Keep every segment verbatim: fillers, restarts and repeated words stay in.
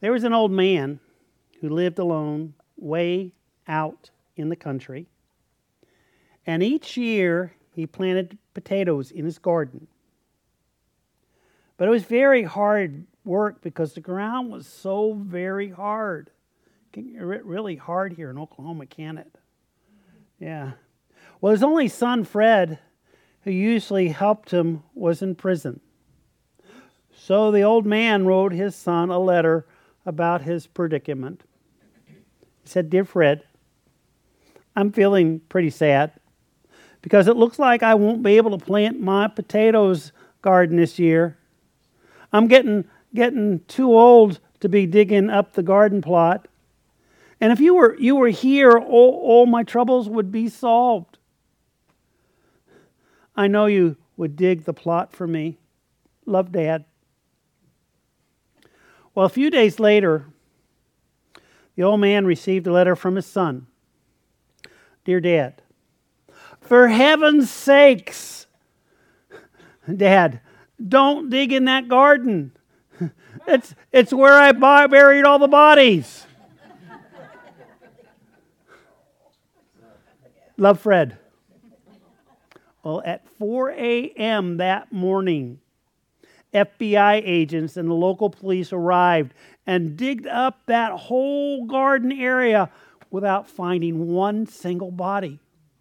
There was an old man who lived alone way out in the country. And each year he planted potatoes in his garden. But it was very hard work because the ground was so very hard. Really hard here in Oklahoma, can it? Yeah. Well, his only son, Fred, who usually helped him, was in prison. So the old man wrote his son a letter about his predicament. He said, "Dear Fred, I'm feeling pretty sad because it looks like I won't be able to plant my potatoes garden this year. I'm getting getting too old to be digging up the garden plot. And if you were you were here, all, all my troubles would be solved. I know you would dig the plot for me. Love, Dad." Well, a few days later, the old man received a letter from his son. "Dear Dad, for heaven's sakes, Dad, don't dig in that garden. It's it's where I buried all the bodies. Love, Fred." Well, at four a.m. that morning, F B I agents and the local police arrived and digged up that whole garden area without finding one single body.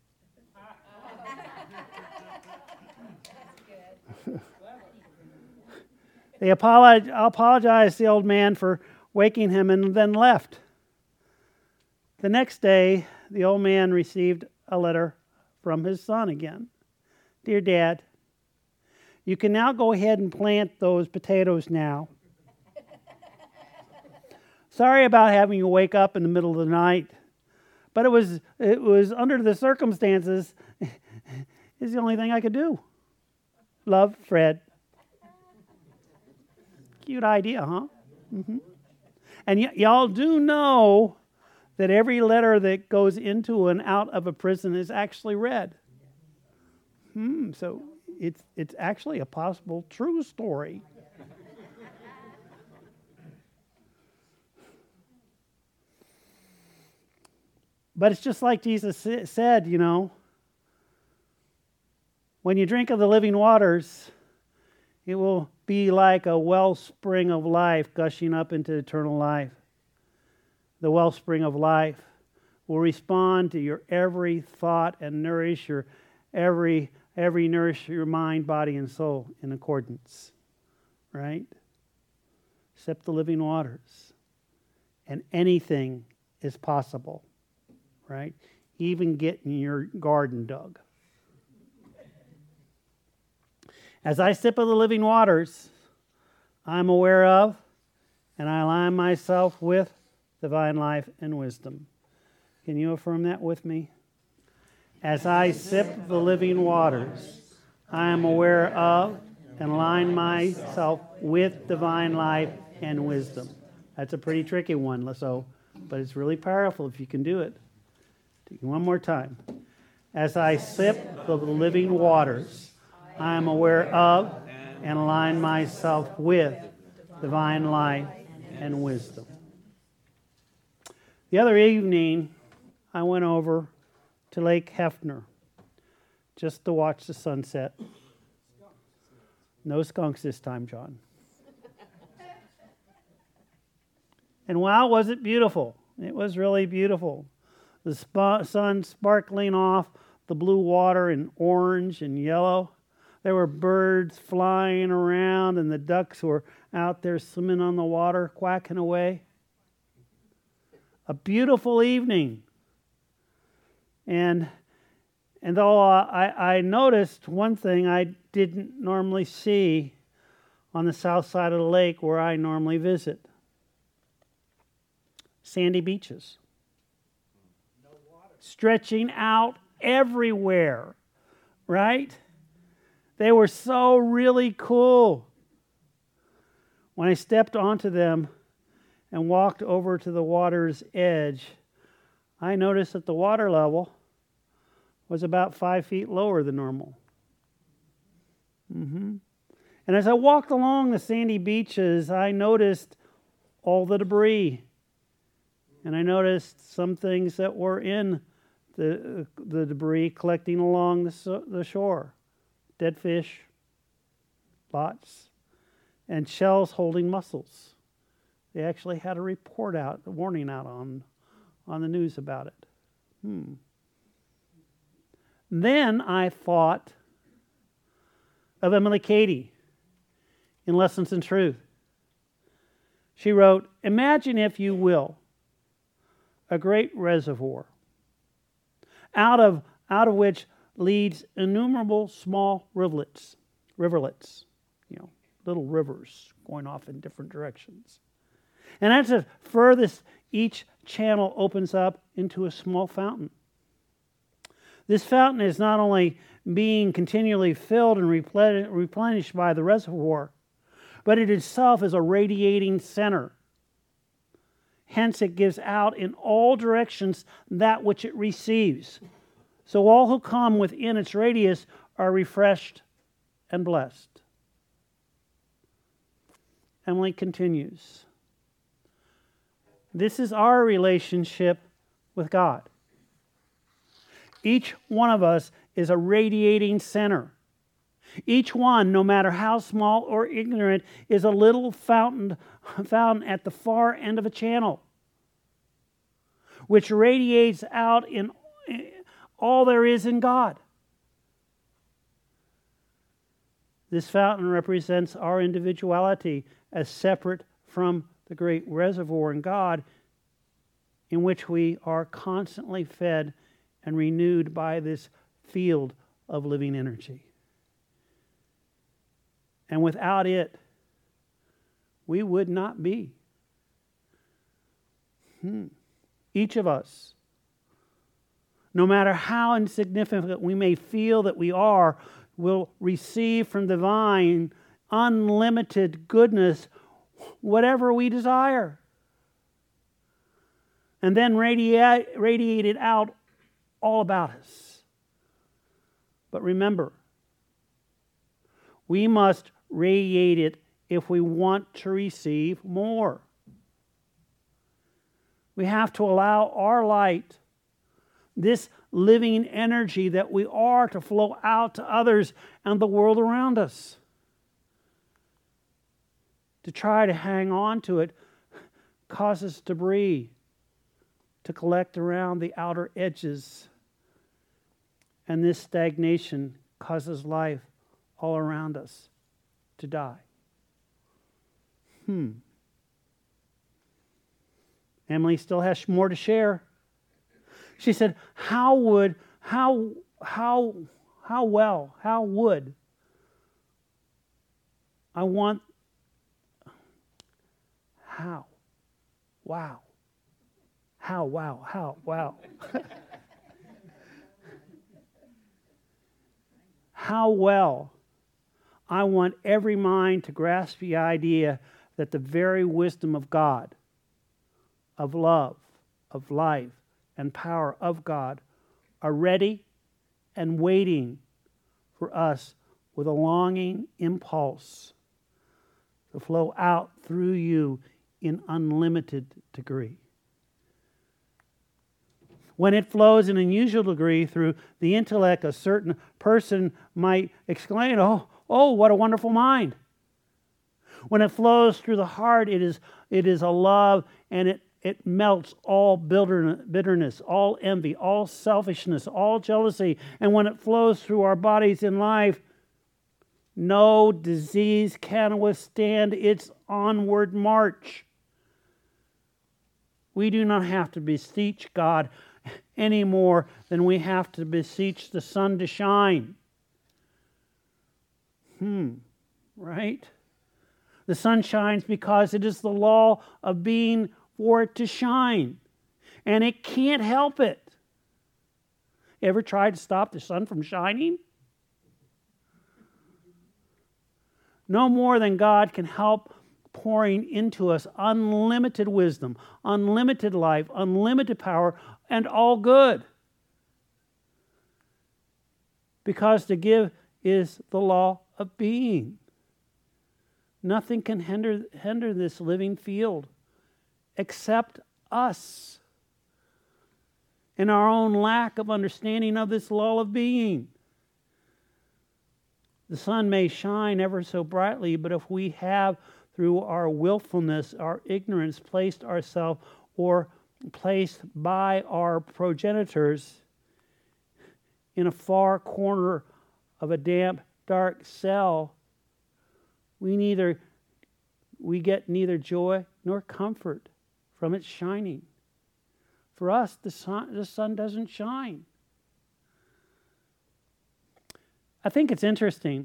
They apologized to the old man for waking him and then left. The next day, the old man received a letter from his son again. "Dear Dad, you can now go ahead and plant those potatoes now. Sorry about having you wake up in the middle of the night, but it was it was under the circumstances, it's the only thing I could do. Love, Fred." Cute idea, huh? Mm-hmm. And y- y'all do know that every letter that goes into and out of a prison is actually read. Hmm, so it's it's actually a possible true story. But it's just like Jesus said, you know, when you drink of the living waters, it will be like a wellspring of life gushing up into eternal life. The wellspring of life will respond to your every thought and nourish your every every nourish your mind, body, and soul in accordance. Right? Sip the living waters. And anything is possible. Right? Even getting your garden dug. As I sip of the living waters, I'm aware of and I align myself with divine life and wisdom. Can you affirm that with me? As I sip the living waters, I am aware of and align myself with divine life and wisdom. That's a pretty tricky one, so, but it's really powerful if you can do it. One more time. As I sip the living waters, I am aware of and align myself with divine life and wisdom. The other evening, I went over to Lake Hefner just to watch the sunset. No skunks this time, John. And wow, was it beautiful. It was really beautiful. The sp- sun sparkling off the blue water in orange and yellow. There were birds flying around, and the ducks were out there swimming on the water, quacking away. A beautiful evening. And and though I, I noticed one thing I didn't normally see on the south side of the lake where I normally visit. Sandy beaches. No water. Stretching out everywhere, right? They were so really cool. When I stepped onto them and walked over to the water's edge, I noticed that the water level was about five feet lower than normal. Mm-hmm. And as I walked along the sandy beaches, I noticed all the debris. And I noticed some things that were in the, the debris collecting along the, the shore. Dead fish, lots, and shells holding mussels. They actually had a report out, a warning out on, on the news about it. Hmm. Then I thought of Emily Cady in Lessons in Truth. She wrote, "Imagine, if you will, a great reservoir, out of, out of which leads innumerable small rivulets, riverlets, you know, little rivers going off in different directions. And as the furthest each channel opens up into a small fountain. This fountain is not only being continually filled and replenished by the reservoir, but it itself is a radiating center. Hence it gives out in all directions that which it receives. So all who come within its radius are refreshed and blessed." Emily continues, "This is our relationship with God. Each one of us is a radiating center. Each one, no matter how small or ignorant, is a little fountain, fountain at the far end of a channel, which radiates out in all there is in God. This fountain represents our individuality as separate from the great reservoir in God, in which we are constantly fed and renewed by this field of living energy. And without it, we would not be. Hmm. Each of us, no matter how insignificant we may feel that we are, will receive from divine unlimited goodness whatever we desire, and then radiate, radiate it out all about us. But remember, we must radiate it if we want to receive more. We have to allow our light, this living energy that we are, to flow out to others and the world around us. To try to hang on to it causes debris to collect around the outer edges. And this stagnation causes life all around us to die. Hmm. Emily still has more to share. She said, how would, how, how, how well, how would I want, how, wow, how, wow, how, wow. How well I want every mind to grasp the idea that the very wisdom of God, of love, of life, and power of God are ready and waiting for us with a longing impulse to flow out through you in unlimited degree. When it flows in unusual degree through the intellect, a certain person might exclaim, oh, oh, what a wonderful mind. When it flows through the heart, it is, it is a love, and it, it melts all bitterness, all envy, all selfishness, all jealousy. And when it flows through our bodies in life, no disease can withstand its onward march. We do not have to beseech God any more than we have to beseech the sun to shine. Hmm, right? The sun shines because it is the law of being for it to shine. And it can't help it. Ever tried to stop the sun from shining? No more than God can help pouring into us unlimited wisdom, unlimited life, unlimited power, and all good. Because to give is the law of being. Nothing can hinder, hinder this living field except us and our own lack of understanding of this law of being. The sun may shine ever so brightly, but if we have, through our willfulness, our ignorance, placed ourselves or placed by our progenitors in a far corner of a damp, dark cell, we neither we get neither joy nor comfort from its shining. For us, the sun, the sun doesn't shine. I think it's interesting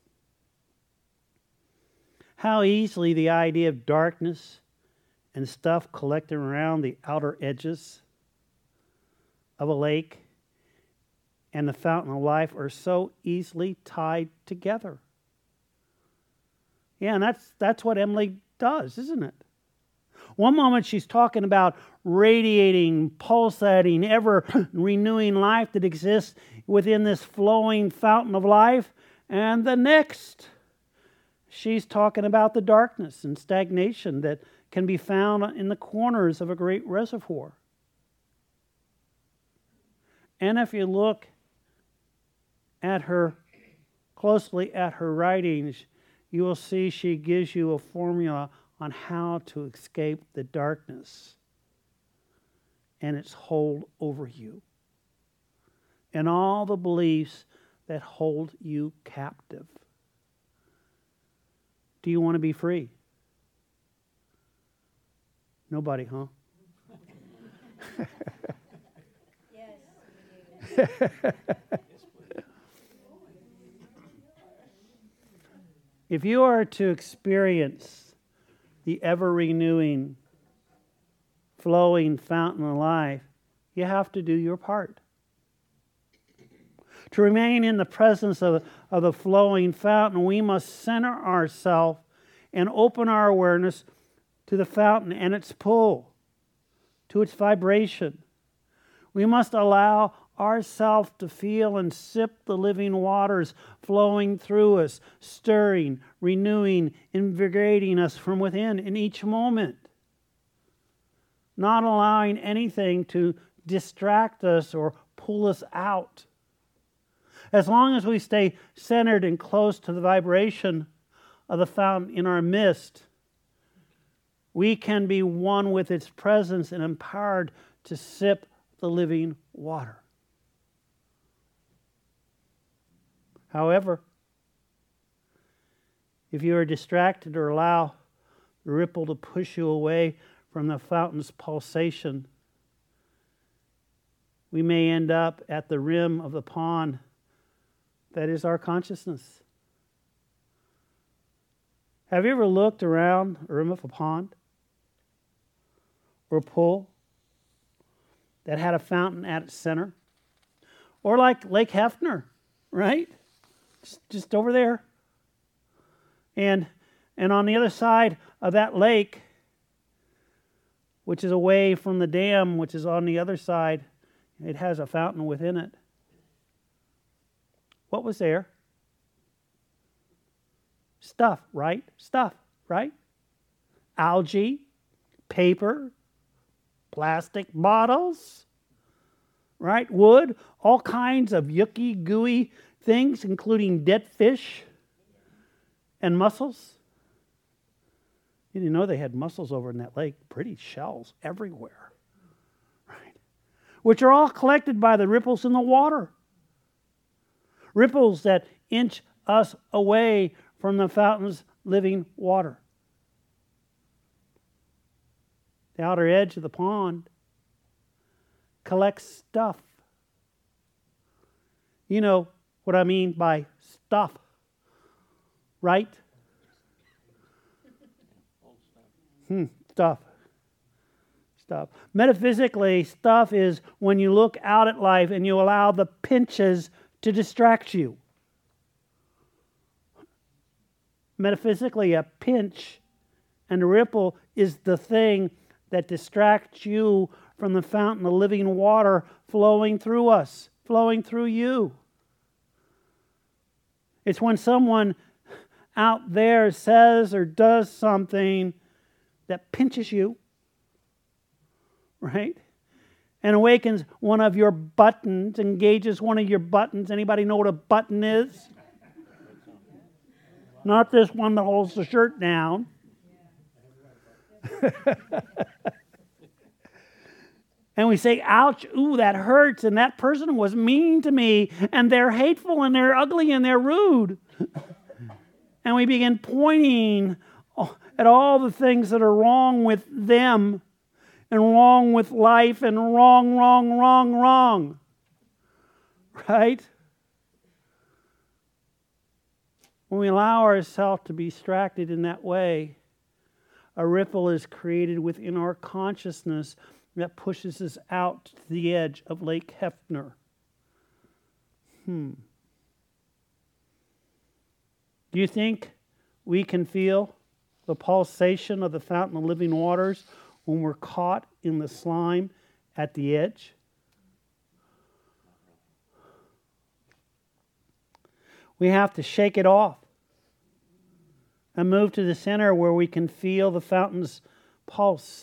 how easily the idea of darkness and stuff collecting around the outer edges of a lake and the fountain of life are so easily tied together. Yeah, and that's that's what Emily does, isn't it? One moment she's talking about radiating, pulsating, ever renewing life that exists within this flowing fountain of life, and the next she's talking about the darkness and stagnation that can be found in the corners of a great reservoir. And if you look at her closely at her writings, you will see she gives you a formula on how to escape the darkness and its hold over you and all the beliefs that hold you captive. Do you want to be free? Nobody, huh? Yes. If you are to experience the ever-renewing, flowing fountain of life, you have to do your part. To remain in the presence of, of the flowing fountain, we must center ourselves and open our awareness to the fountain and its pull, to its vibration. We must allow ourselves to feel and sip the living waters flowing through us, stirring, renewing, invigorating us from within in each moment. Not allowing anything to distract us or pull us out. As long as we stay centered and close to the vibration of the fountain in our midst, we can be one with its presence and empowered to sip the living water. However, if you are distracted or allow the ripple to push you away from the fountain's pulsation, we may end up at the rim of the pond that is our consciousness. Have you ever looked around the rim of a pond or a pool that had a fountain at its center? Or like Lake Hefner, right? Just, just over there. And, and on the other side of that lake, which is away from the dam, which is on the other side, it has a fountain within it. What was there? Stuff, right? Stuff, right? Algae, paper, plastic bottles, right? Wood, all kinds of yucky, gooey things, including dead fish and mussels. You didn't know they had mussels over in that lake. Pretty shells everywhere, right? Which are all collected by the ripples in the water. Ripples that inch us away from the fountain's living water. The outer edge of the pond collects stuff. You know what I mean by stuff, right? Hmm, stuff. Stuff. Metaphysically, stuff is when you look out at life and you allow the pinches to distract you. Metaphysically, a pinch and a ripple is the thing that distracts you from the fountain of living water flowing through us, flowing through you. It's when someone out there says or does something that pinches you, right? And awakens one of your buttons, engages one of your buttons. Anybody know what a button is? Not this one that holds the shirt down. And we say, ouch, ooh, that hurts, and that person was mean to me, and they're hateful, and they're ugly, and they're rude. And we begin pointing at all the things that are wrong with them, and wrong with life, and wrong, wrong, wrong, wrong. Right? When we allow ourselves to be distracted in that way, a ripple is created within our consciousness that pushes us out to the edge of Lake Hefner. Hmm. Do you think we can feel the pulsation of the fountain of living waters when we're caught in the slime at the edge? We have to shake it off and move to the center where we can feel the fountain's pulse.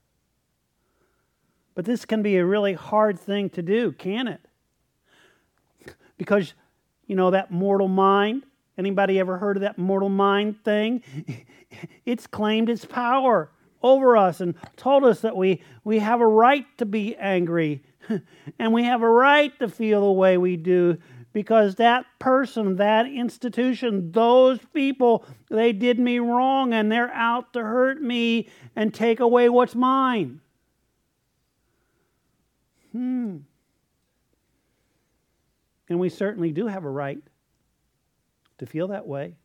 But this can be a really hard thing to do, can it? Because, you know, that mortal mind, anybody ever heard of that mortal mind thing? It's claimed its power over us and told us that we, we have a right to be angry and we have a right to feel the way we do because that person, that institution, those people, they did me wrong and they're out to hurt me and take away what's mine. Hmm. And we certainly do have a right to feel that way,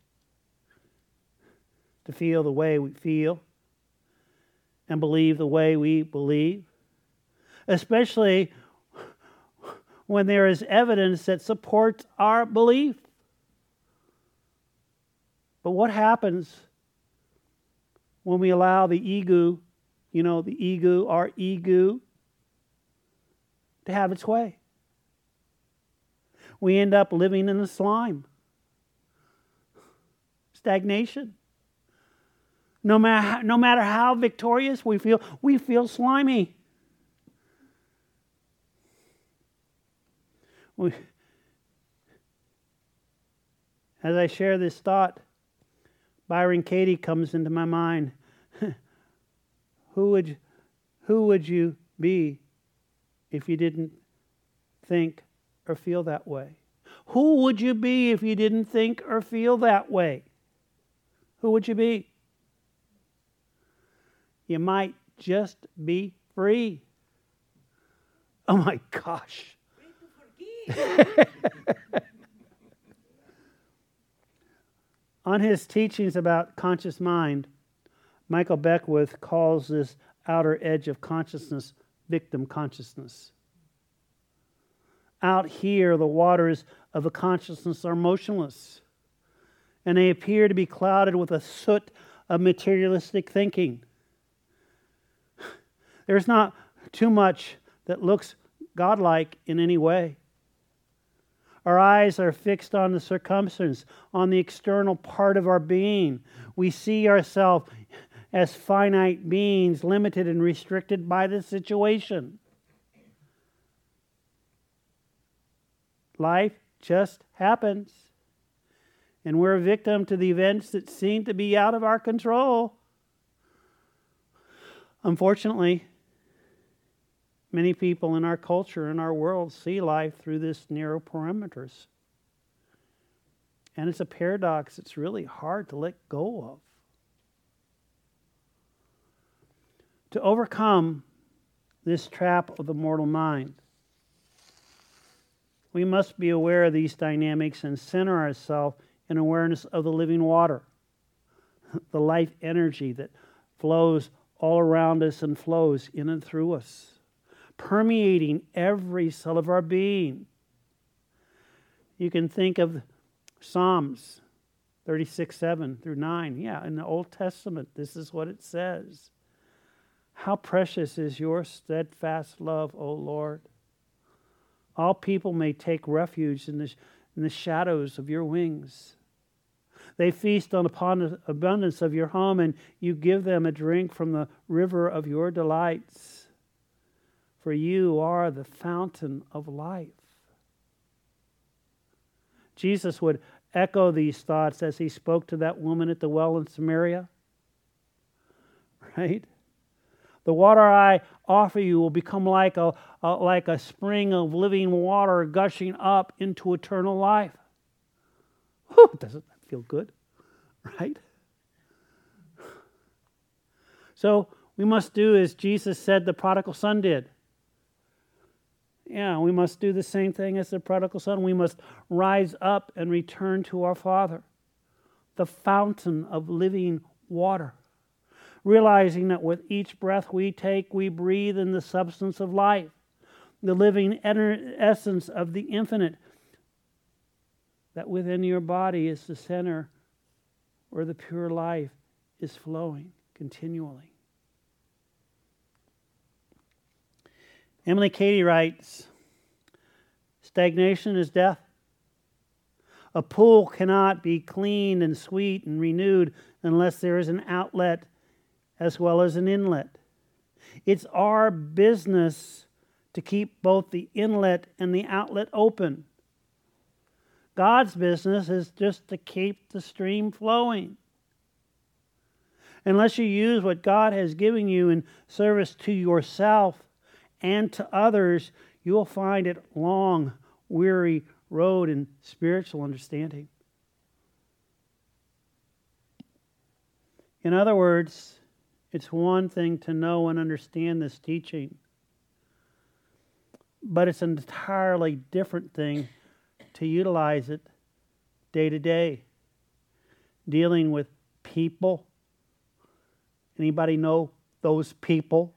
to feel the way we feel, and believe the way we believe, especially when there is evidence that supports our belief. But what happens when we allow the ego, you know, the ego, our ego, to have its way? We end up living in the slime. Stagnation. No matter, no matter how victorious we feel, we feel slimy. We, as I share this thought, Byron Katie comes into my mind. who would, who would you be if you didn't think or feel that way? Who would you be if you didn't think or feel that way? Who would you be? You might just be free. Oh my gosh. On his teachings about conscious mind, Michael Beckwith calls this outer edge of consciousness victim consciousness. Out here, the waters of the consciousness are motionless, and they appear to be clouded with a soot of materialistic thinking. There's not too much that looks godlike in any way. Our eyes are fixed on the circumstance, on the external part of our being. We see ourselves as finite beings, limited and restricted by the situation. Life just happens, and we're a victim to the events that seem to be out of our control. Unfortunately, many people in our culture and our world see life through this narrow parameters. And it's a paradox it's really hard to let go of. To overcome this trap of the mortal mind, we must be aware of these dynamics and center ourselves in awareness of the living water, the life energy that flows all around us and flows in and through us, permeating every cell of our being. You can think of Psalms thirty-six, seven through nine. Yeah, in the Old Testament, this is what it says. How precious is your steadfast love, O Lord. All people may take refuge in the, in the shadows of your wings. They feast on upon the abundance of your home, and you give them a drink from the river of your delights. for you are the fountain of life. Jesus would echo these thoughts as he spoke to that woman at the well in Samaria. Right? The water I offer you will become like a, a, like a spring of living water gushing up into eternal life. Whew, doesn't that feel good? Right? So we must do as Jesus said the prodigal son did. Yeah, we must do the same thing as the prodigal son. We must rise up and return to our Father, the fountain of living water, realizing that with each breath we take, we breathe in the substance of life, the living essence of the infinite, that within your body is the center where the pure life is flowing continually. Emily Cady writes, stagnation is death. A pool cannot be cleaned and sweet and renewed unless there is an outlet as well as an inlet. It's our business to keep both the inlet and the outlet open. God's business is just to keep the stream flowing. Unless you use what God has given you in service to yourself and to others, you will find it long, weary road in spiritual understanding. In other words, it's one thing to know and understand this teaching, but it's an entirely different thing to utilize it day to day, dealing with people. Anybody know those people?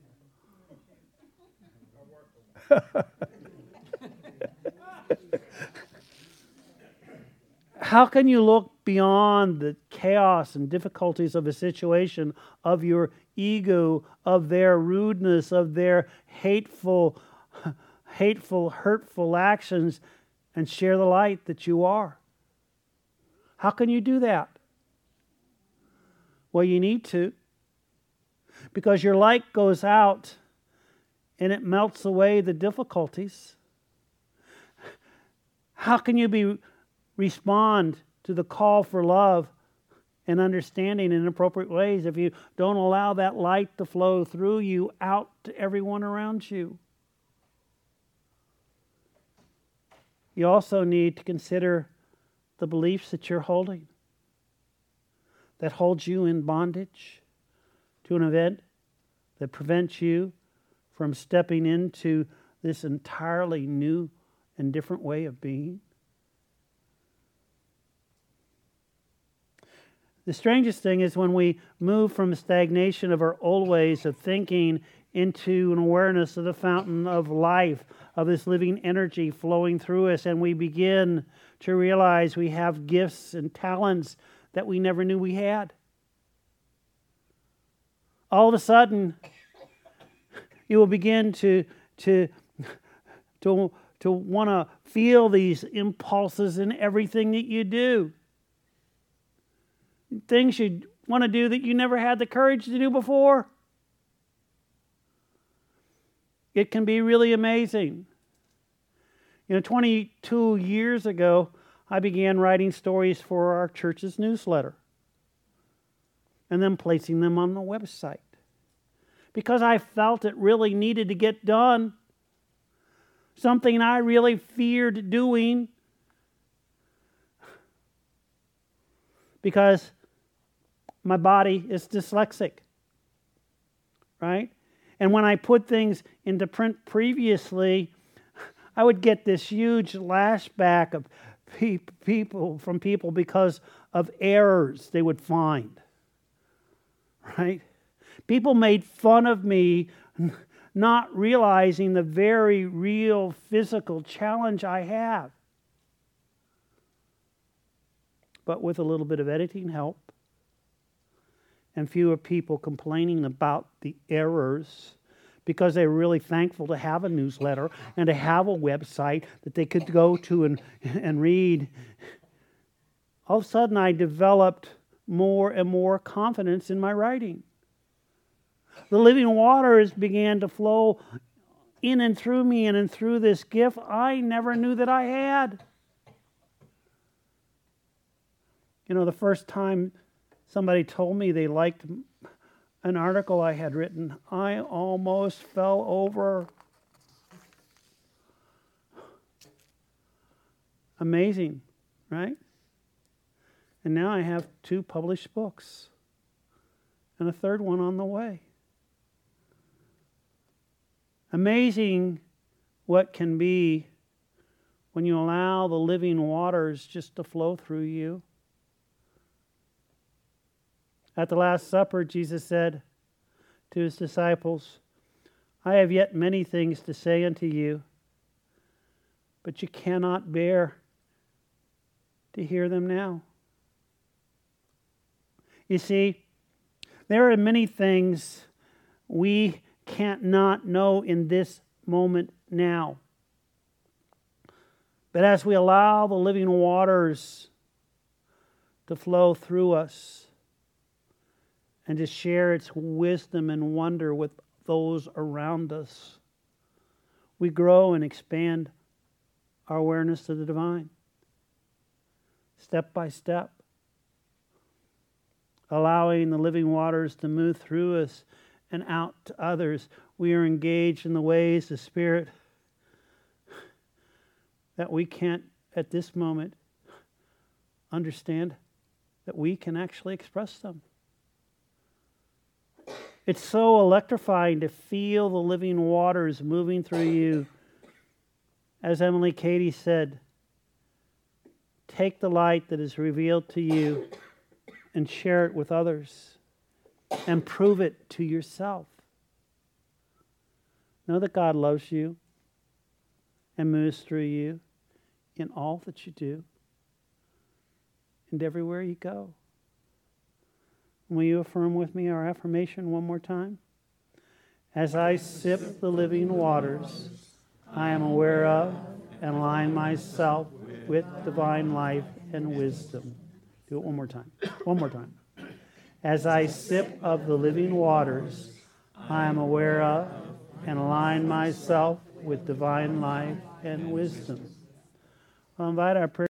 How can you look beyond the chaos and difficulties of a situation, of your ego, of their rudeness, of their hateful, hateful, hurtful actions, and share the light that you are? How can you do that? Well, you need to, because your light goes out and it melts away the difficulties. How can you be respond to the call for love and understanding in appropriate ways if you don't allow that light to flow through you out to everyone around you? You also need to consider the beliefs that you're holding that holds you in bondage to an event that prevents you from stepping into this entirely new and different way of being. The strangest thing is when we move from stagnation of our old ways of thinking into an awareness of the fountain of life, of this living energy flowing through us, and we begin to realize we have gifts and talents that we never knew we had. All of a sudden, you will begin to to to to want to feel these impulses in everything that you do. Things you want to do that you never had the courage to do before. It can be really amazing. You know, twenty-two years ago, I began writing stories for our church's newsletter and then placing them on the website because I felt it really needed to get done. Something I really feared doing because my body is dyslexic, right? And when I put things into print previously, I would get this huge lashback of pe- people from people because of errors they would find, right? People made fun of me, not realizing the very real physical challenge I have. But with a little bit of editing help and fewer people complaining about the errors because they were really thankful to have a newsletter and to have a website that they could go to and, and read, all of a sudden I developed more and more confidence in my writing. The living waters began to flow in and through me and in through this gift I never knew that I had. You know, the first time somebody told me they liked an article I had written, I almost fell over. Amazing, right? And now I have two published books and a third one on the way. Amazing what can be when you allow the living waters just to flow through you. At the Last Supper, Jesus said to his disciples, I have yet many things to say unto you, but you cannot bear to hear them now. You see, there are many things we can't not know in this moment now. But as we allow the living waters to flow through us and to share its wisdom and wonder with those around us, we grow and expand our awareness of the divine. Step by step, allowing the living waters to move through us and out to others, we are engaged in the ways of Spirit that we can't, at this moment, understand that we can actually express them. It's so electrifying to feel the living waters moving through you. As Emily Cady said, take the light that is revealed to you and share it with others and prove it to yourself. Know that God loves you and moves through you in all that you do and everywhere you go. Will you affirm with me our affirmation one more time? As I sip the living waters, I am aware of and align myself with divine life and wisdom. Do it one more time. One more time. As I sip of the living waters, I am aware of and align myself with divine life and wisdom. I'll invite our prayer